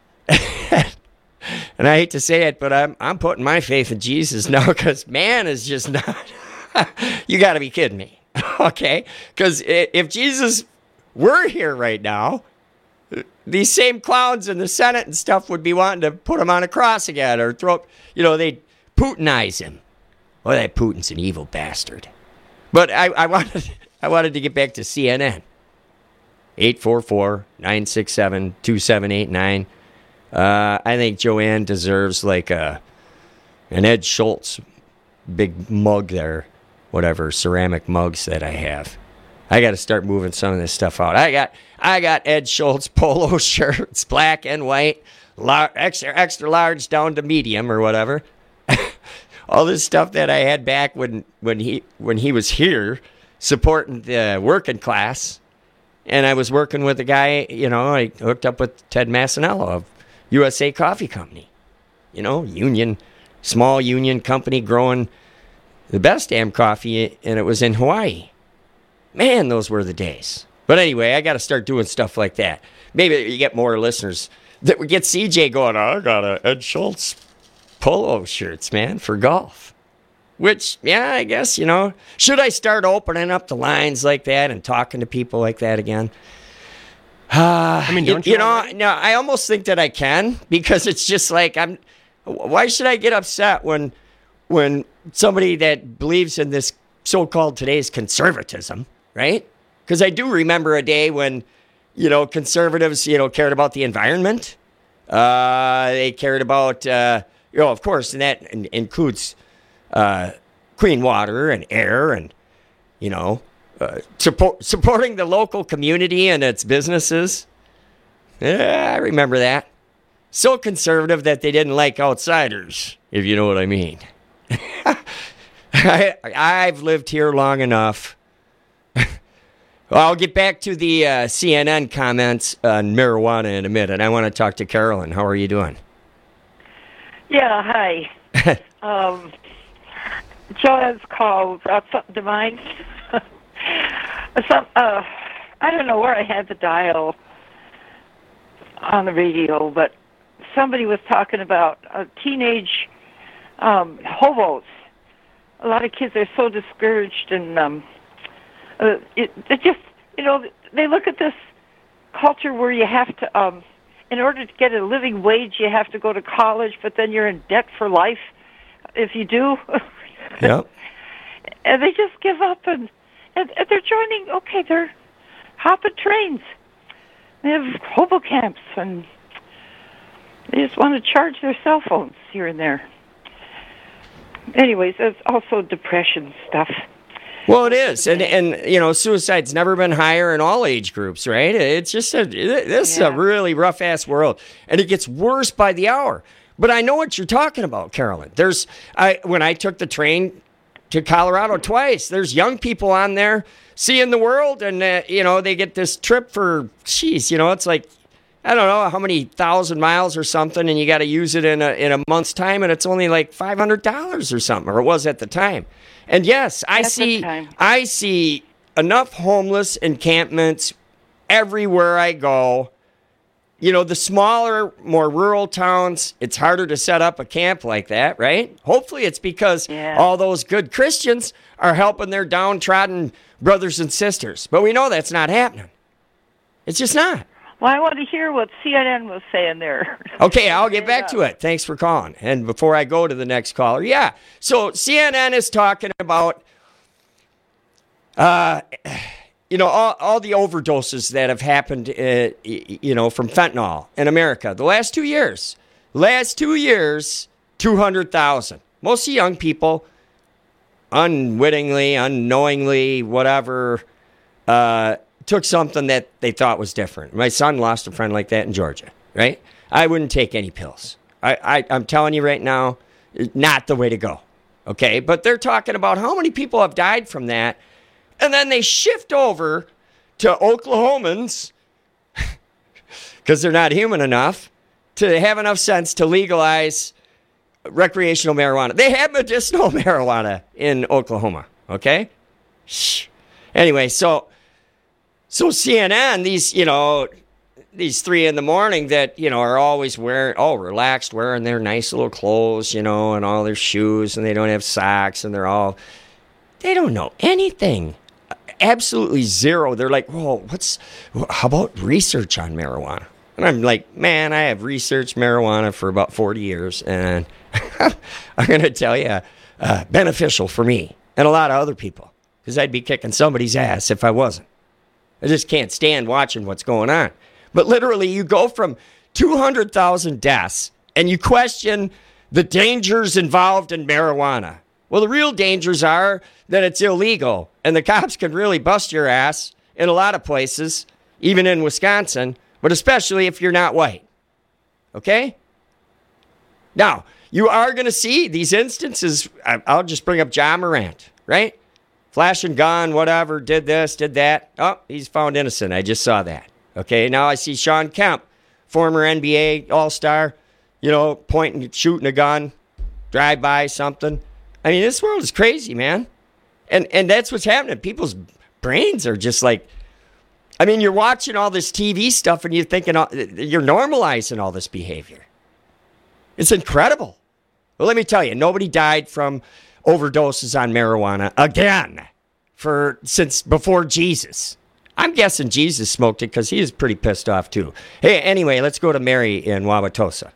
And I hate to say it, but I'm I'm putting my faith in Jesus now because man is just not. You got to be kidding me, okay? Because if Jesus were here right now, these same clowns in the Senate and stuff would be wanting to put him on a cross again or throw, you know, they'd Putinize him. Well, that Putin's an evil bastard. But I, I wanted I wanted to get back to C N N. eight four four, nine six seven, two seven eight nine. Uh, I think Joanne deserves like a an Ed Schultz big mug there, whatever ceramic mugs that I have. I got to start moving some of this stuff out. I got I got Ed Schultz polo shirts, black and white, lar- extra extra large down to medium or whatever. All this stuff that I had back when when he when he was here supporting the working class, and I was working with a guy. You know, I hooked up with Ted Massanello of U S A Coffee Company. You know, union, small union company growing the best damn coffee, and it was in Hawaii. Man, those were the days. But anyway, I got to start doing stuff like that. Maybe you get more listeners that would get C J going, oh, I got a Ed Schultz polo shirts, man, for golf. Which, yeah, I guess, you know, should I start opening up the lines like that and talking to people like that again? Uh, I mean, don't you, you know, no, I almost think that I can because it's just like I'm. Why should I get upset when, when somebody that believes in this so-called today's conservatism, right? Because I do remember a day when, you know, conservatives, you know, cared about the environment. Uh, they cared about, uh, you know, of course, and that in- includes uh, clean water and air and, you know, uh, support supporting the local community and its businesses. Yeah, I remember that. So conservative that they didn't like outsiders, if you know what I mean. I, I've lived here long enough. Well, I'll get back to the uh, C N N comments on marijuana in a minute. I want to talk to Carolyn. How are you doing? Yeah, hi. um, Joanne's called. Uh, something to mind. Some, uh, I don't know where I had the dial on the radio, but somebody was talking about uh, teenage um, hobos. A lot of kids are so discouraged, and um, uh, it, it just, you know, they look at this culture where you have to, um, in order to get a living wage, you have to go to college, but then you're in debt for life if you do. Yeah. And they just give up, and, and, and they're joining, okay, they're hopping trains. They have hobo camps, and they just want to charge their cell phones here and there. Anyways, there's also depression stuff. Well, it is, and and you know, suicide's never been higher in all age groups, right? It's just a this Yeah. is a really rough ass world, and it gets worse by the hour. But I know what you're talking about, Carolyn. There's I when I took the train to Colorado twice. There's young people on there seeing the world, and uh, you know, they get this trip for, geez, you know, it's like, I don't know how many thousand miles or something, and you got to use it in a in a month's time, and it's only like five hundred dollars or something, or it was at the time. And yes, I At the see time. I see enough homeless encampments everywhere I go. You know, the smaller, more rural towns, it's harder to set up a camp like that, right? Hopefully it's because Yeah. all those good Christians are helping their downtrodden brothers and sisters. But we know that's not happening. It's just not. Well, I want to hear what C N N was saying there. Okay, I'll get back to it. Thanks for calling. And before I go to the next caller, yeah. So C N N is talking about, uh, you know, all, all the overdoses that have happened, uh, y- you know, from fentanyl in America. The last two years, last two years, two hundred thousand. Mostly young people, unwittingly, unknowingly, whatever, uh, took something that they thought was different. My son lost a friend like that in Georgia, right? I wouldn't take any pills. I, I, I'm telling you right now, not the way to go, okay? But they're talking about how many people have died from that, and then they shift over to Oklahomans, because they're not human enough, to have enough sense to legalize recreational marijuana. They have medicinal marijuana in Oklahoma, okay? Shh. Anyway, so so C N N, these, you know, these three in the morning that, you know, are always wearing, oh, relaxed, wearing their nice little clothes, you know, and all their shoes, and they don't have socks, and they're all, they don't know anything. Absolutely zero. They're like, whoa, what's, how about research on marijuana? And I'm like, man, I have researched marijuana for about forty years, and I'm going to tell you, uh, beneficial for me and a lot of other people, because I'd be kicking somebody's ass if I wasn't. I just can't stand watching what's going on. But literally, you go from two hundred thousand deaths, and you question the dangers involved in marijuana. Well, the real dangers are that it's illegal, and the cops can really bust your ass in a lot of places, even in Wisconsin, but especially if you're not white. Okay? Now, you are going to see these instances. I'll just bring up John Morant, right? Flash and gun, whatever, did this, did that. Oh, he's found innocent. I just saw that. Okay, now I see Sean Kemp, former N B A All-Star, you know, pointing, shooting a gun, drive by something. I mean, this world is crazy, man. And and that's what's happening. People's brains are just like, I mean, you're watching all this T V stuff and you're thinking, you're normalizing all this behavior. It's incredible. Well, let me tell you, nobody died from overdoses on marijuana again for since before Jesus. I'm guessing Jesus smoked it because he is pretty pissed off too. Hey, anyway, let's go to Mary in Wauwatosa.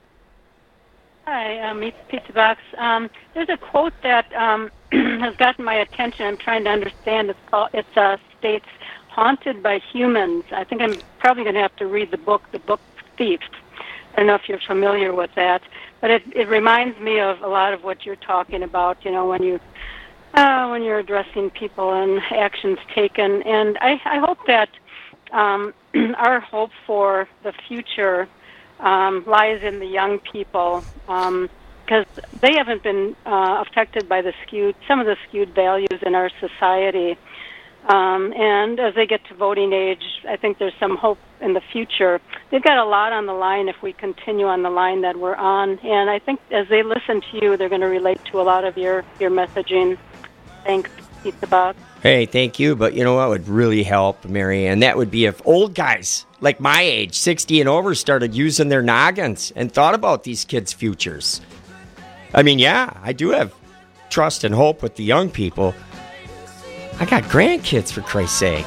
Hi, um, it's Pizza Box. Um, there's a quote that um, has gotten my attention. I'm trying to understand. It's called, it's uh, states, haunted by humans. I think I'm probably going to have to read the book, The Book Thief. I don't know if you're familiar with that, but it, it reminds me of a lot of what you're talking about, you know, when you uh, when you're addressing people and actions taken. And I, I hope that um, our hope for the future um, lies in the young people, um, because they haven't been uh, affected by the skewed, some of the skewed values in our society. Um, and as they get to voting age, I think there's some hope in the future. They've got a lot on the line if we continue on the line that we're on. And I think as they listen to you, they're going to relate to a lot of your, your messaging. Thanks, Pizza Box. Hey, thank you. But you know what would really help, Mary? And that would be if old guys like my age, sixty and over, started using their noggins and thought about these kids' futures. I mean, yeah, I do have trust and hope with the young people. I got grandkids, for Christ's sake.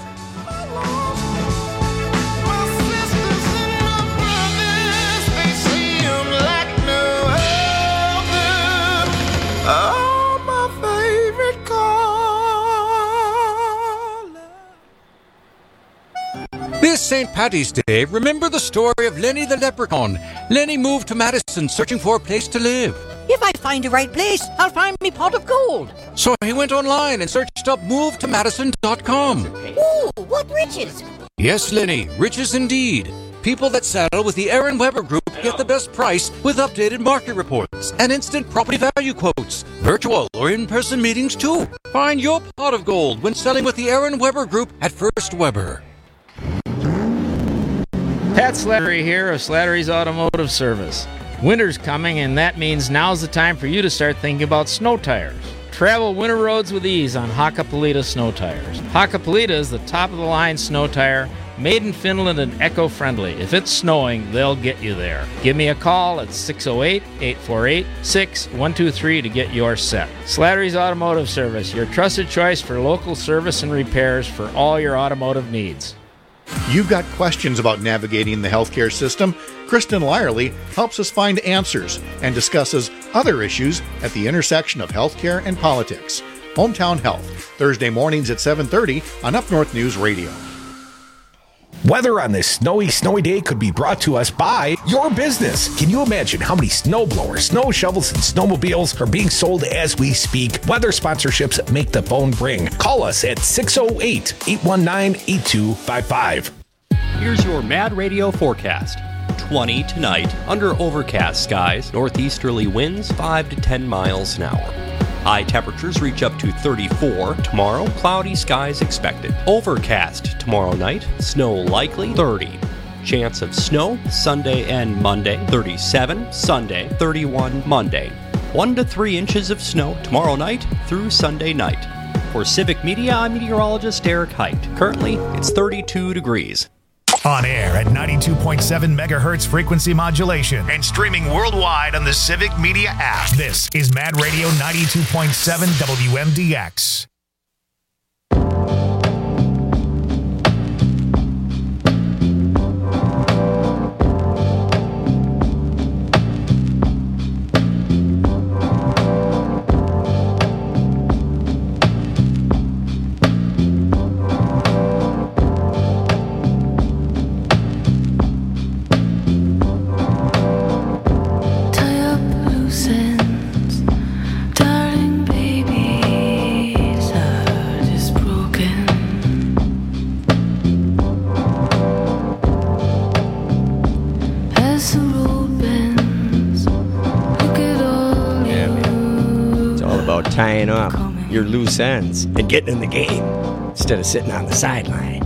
This Saint Paddy's Day, remember the story of Lenny the Leprechaun. Lenny moved to Madison searching for a place to live. If I find the right place, I'll find me pot of gold. So he went online and searched up move to madison dot com. Ooh, what riches! Yes, Lenny, riches indeed. People that settle with the Aaron Weber Group get the best price with updated market reports and instant property value quotes. Virtual or in-person meetings too. Find your pot of gold when selling with the Aaron Weber Group at First Weber. Pat Slattery here of Slattery's Automotive Service. Winter's coming, and that means now's the time for you to start thinking about snow tires. Travel winter roads with ease on Hakkapeliitta snow tires. Hakkapeliitta is the top-of-the-line snow tire, made in Finland and eco-friendly. If it's snowing, they'll get you there. Give me a call at six oh eight, eight four eight, six one two three to get yours set. Slattery's Automotive Service, your trusted choice for local service and repairs for all your automotive needs. You've got questions about navigating the healthcare system? Kristen Lyerly helps us find answers and discusses other issues at the intersection of healthcare and politics. Hometown Health, Thursday mornings at seven thirty on Up North News Radio. Weather on this snowy, snowy day could be brought to us by your business. Can you imagine how many snow blowers, snow shovels, and snowmobiles are being sold as we speak? Weather sponsorships make the phone ring. Call us at six oh eight, eight one nine, eight two five five. Here's your Mad Radio forecast. twenty tonight, under overcast skies, northeasterly winds five to ten miles an hour. High temperatures reach up to thirty-four. Tomorrow, cloudy skies expected. Overcast tomorrow night, snow likely thirty. Chance of snow Sunday and Monday, thirty-seven. Sunday, thirty-one. Monday. one to three inches of snow tomorrow night through Sunday night. For Civic Media, I'm meteorologist Eric Height. Currently, it's thirty-two degrees. On air at ninety-two point seven megahertz frequency modulation and streaming worldwide on the Civic Media app. This is Mad Radio ninety-two point seven W M D X. Tying up your loose ends and getting in the game instead of sitting on the sideline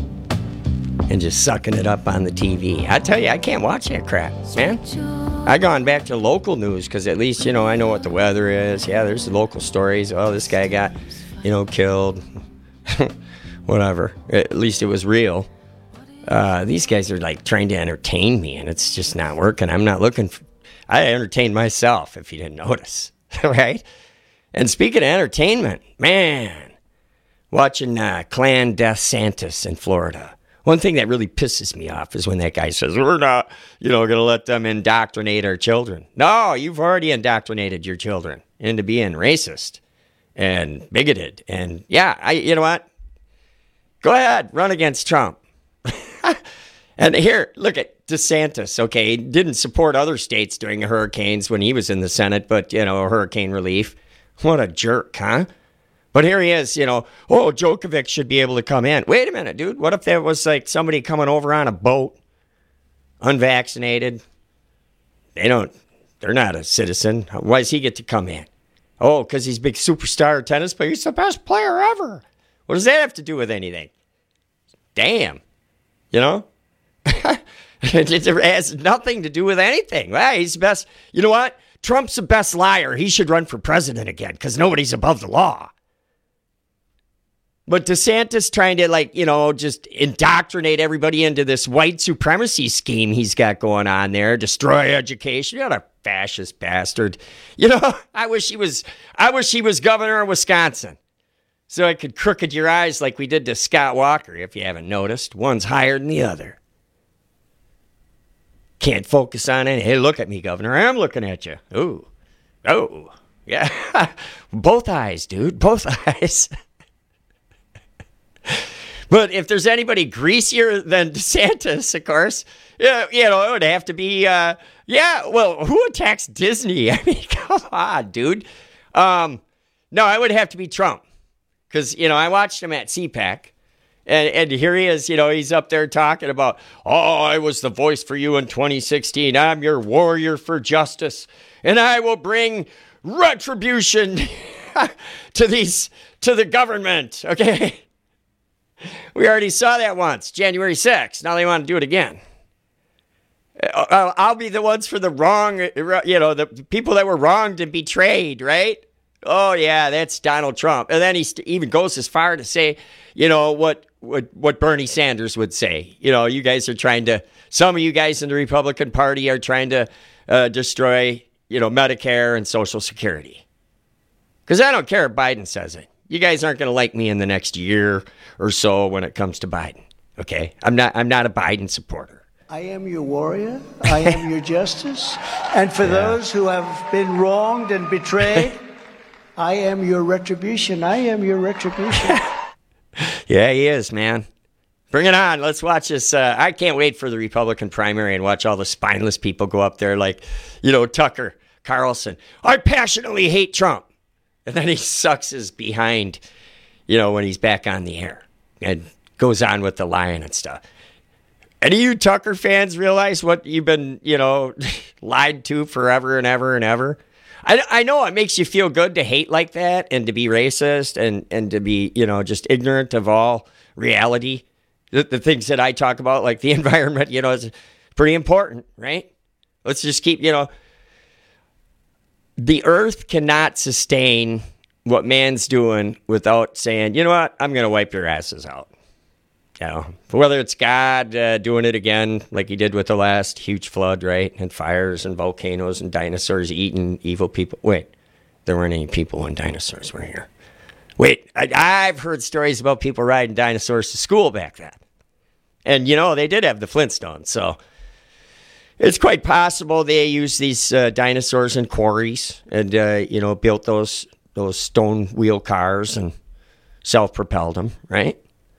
and just sucking it up on the T V. I tell you, I can't watch that crap, man. I gone back to local news because at least, you know, I know what the weather is. Yeah, there's the local stories. Oh, this guy got, you know, killed. Whatever. At least it was real. Uh, these guys are like trying to entertain me, and it's just not working. I'm not looking for... I entertain myself, if you didn't notice. Right? And speaking of entertainment, man, watching uh, Clan Death Santis in Florida. One thing that really pisses me off is when that guy says, we're not, you know, going to let them indoctrinate our children. No, you've already indoctrinated your children into being racist and bigoted. And yeah, I, you know what? Go ahead, run against Trump. And here, look at DeSantis, okay? He didn't support other states during the hurricanes when he was in the Senate, but, you know, hurricane relief. What a jerk, huh? But here he is, you know, oh, Djokovic should be able to come in. Wait a minute, dude. What if there was like somebody coming over on a boat, unvaccinated? They don't, they're not a citizen. Why does he get to come in? Oh, because he's a big superstar tennis player. He's the best player ever. What does that have to do with anything? Damn. You know? It has nothing to do with anything. Well, he's the best. You know what? Trump's the best liar. He should run for president again because nobody's above the law. But DeSantis trying to, like, you know, just indoctrinate everybody into this white supremacy scheme he's got going on there, destroy education. You're a fascist bastard. You know, I wish he was, I wish he was governor of Wisconsin so I could crooked your eyes like we did to Scott Walker, if you haven't noticed. One's higher than the other. Can't focus on it. Hey, look at me, Governor. I'm looking at you. Ooh. Oh. Yeah. Both eyes, dude. Both eyes. But if there's anybody greasier than DeSantis, of course, yeah, you know, it would have to be, uh, yeah, well, who attacks Disney? I mean, come on, dude. Um, no, it would have to be Trump. Because, you know, I watched him at C PAC. And and here he is, you know, he's up there talking about, oh, I was the voice for you in twenty sixteen. I'm your warrior for justice. And I will bring retribution to these, to the government. Okay. We already saw that once, January sixth. Now they want to do it again. I'll be the ones for the wrong, you know, the people that were wronged and betrayed, right? Oh, yeah, that's Donald Trump. And then he even goes as far to say, you know, what, what what Bernie Sanders would say. You know, you guys are trying to, some of you guys in the Republican Party are trying to uh, destroy, you know, Medicare and Social Security. Because I don't care if Biden says it. You guys aren't going to like me in the next year or so when it comes to Biden. Okay? I'm not I'm not a Biden supporter. I am your warrior. I am your justice. And for yeah. those who have been wronged and betrayed, I am your retribution. I am your retribution. Yeah, he is, man. Bring it on. Let's watch this. Uh, I can't wait for the Republican primary and watch all the spineless people go up there like, you know, Tucker Carlson. I passionately hate Trump. And then he sucks his behind, you know, when he's back on the air and goes on with the lying and stuff. Any of you Tucker fans realize what you've been, you know, lied to forever and ever and ever? I, I know it makes you feel good to hate like that and to be racist and, and to be, you know, just ignorant of all reality. The, the things that I talk about, like the environment, you know, is pretty important, right? Let's just keep, you know, the earth cannot sustain what man's doing without saying, you know what, I'm going to wipe your asses out. You know, whether it's God uh, doing it again, like he did with the last huge flood, right? And fires and volcanoes and dinosaurs eating evil people. Wait, there weren't any people when dinosaurs were here. Wait, I, I've heard stories about people riding dinosaurs to school back then. And, you know, they did have the Flintstones, so it's quite possible they used these uh, dinosaurs in quarries and, uh, you know, built those those stone wheel cars and self-propelled them, right?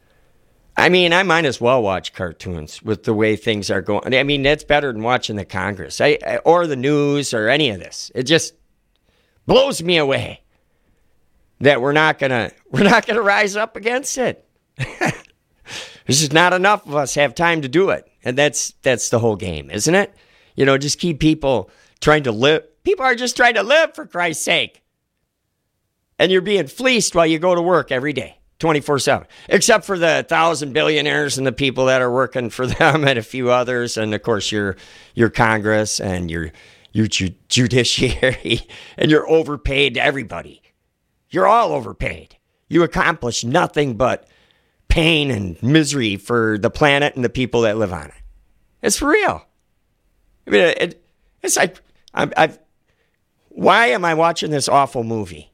I mean, I might as well watch cartoons with the way things are going. I mean, that's better than watching the Congress I, I, or the news or any of this. It just blows me away that we're not gonna we're not gonna rise up against it. There's just not enough of us have time to do it. And that's that's the whole game, isn't it? You know, just keep people trying to live. People are just trying to live, for Christ's sake. And you're being fleeced while you go to work every day, twenty-four seven. Except for the thousand billionaires and the people that are working for them and a few others. And, of course, your your Congress and your, your ju- judiciary. And you're overpaid to everybody. You're all overpaid. You accomplish nothing but pain and misery for the planet and the people that live on it. It's for real. I mean, it, it's like, I'm, I've, why am I watching this awful movie?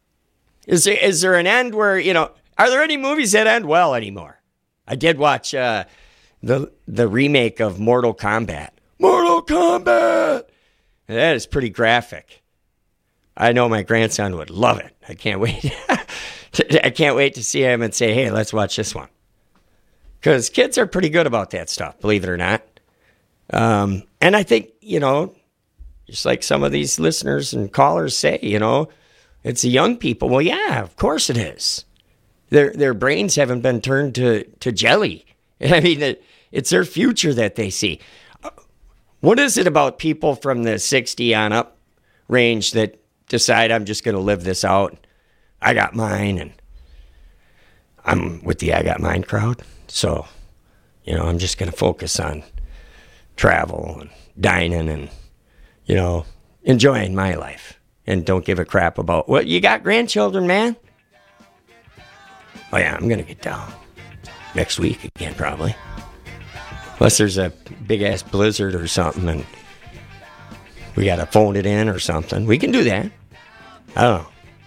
Is there, is there an end where, you know, are there any movies that end well anymore? I did watch uh, the the remake of Mortal Kombat. Mortal Kombat! And that is pretty graphic. I know my grandson would love it. I can't wait. I can't wait to see him and say, hey, let's watch this one. Because kids are pretty good about that stuff, believe it or not. Um, and I think, you know, just like some of these listeners and callers say, you know, it's the young people. Well, yeah, of course it is. Their their brains haven't been turned to, to jelly. I mean, it's their future that they see. What is it about people from the sixty on up range that decide I'm just going to live this out? I got mine, and I'm with the I got mine crowd. So, you know, I'm just going to focus on travel and dining and, you know, enjoying my life. And don't give a crap about, well, you got grandchildren, man. Oh, yeah, I'm going to get down next week again, probably. Unless there's a big-ass blizzard or something and we got to phone it in or something. We can do that. I don't know.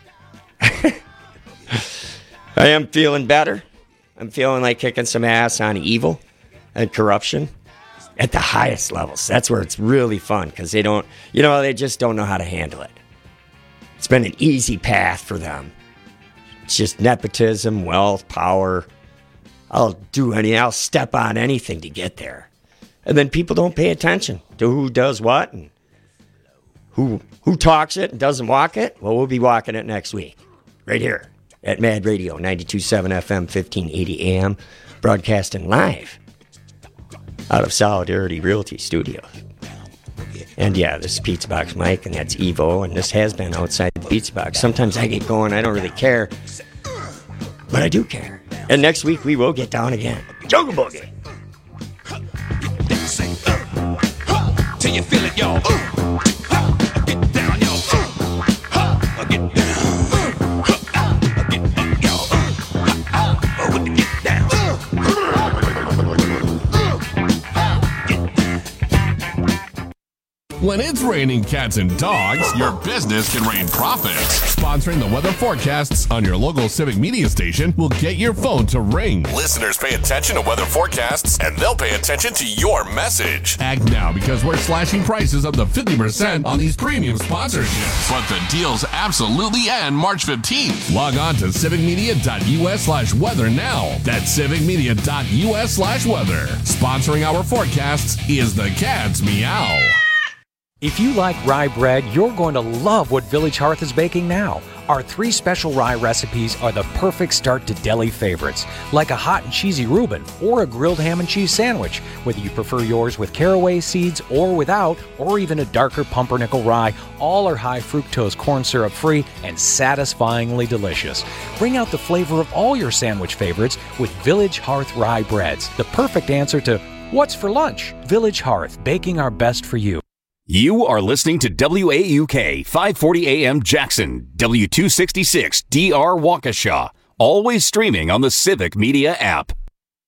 I am feeling better. I'm feeling like kicking some ass on evil and corruption at the highest levels. That's where it's really fun because they don't, you know, they just don't know how to handle it. It's been an easy path for them. It's just nepotism, wealth, power. I'll do any, I'll step on anything to get there. And then people don't pay attention to who does what and who who talks it and doesn't walk it. Well, we'll be walking it next week. Right here at Mad Radio, ninety-two point seven F M, fifteen eighty A M, broadcasting live out of Solidarity Realty Studios. And yeah, this is Pizza Box Mike, and that's Evo, and this has been Outside the Pizza Box. Sometimes I get going, I don't really care, but I do care. And next week we will get down again. Jungle Boogie. Till you feel it, y'all. Get down, y'all. Get down. When it's raining cats and dogs, your business can rain profits. Sponsoring the weather forecasts on your local Civic Media station will get your phone to ring. Listeners pay attention to weather forecasts, and they'll pay attention to your message. Act now because we're slashing prices up to fifty percent on these premium sponsorships. But the deals absolutely end March fifteenth. Log on to civicmedia.us slash weather now. That's civicmedia.us slash weather. Sponsoring our forecasts is the Cat's Meow. If you like rye bread, you're going to love what Village Hearth is baking now. Our three special rye recipes are the perfect start to deli favorites, like a hot and cheesy Reuben or a grilled ham and cheese sandwich, whether you prefer yours with caraway seeds or without, or even a darker pumpernickel rye. All are high fructose corn syrup free and satisfyingly delicious. Bring out the flavor of all your sandwich favorites with Village Hearth rye breads, the perfect answer to what's for lunch. Village Hearth, baking our best for you. You are listening to W A U K five forty A M Jackson, W two sixty-six D R Waukesha, always streaming on the Civic Media app.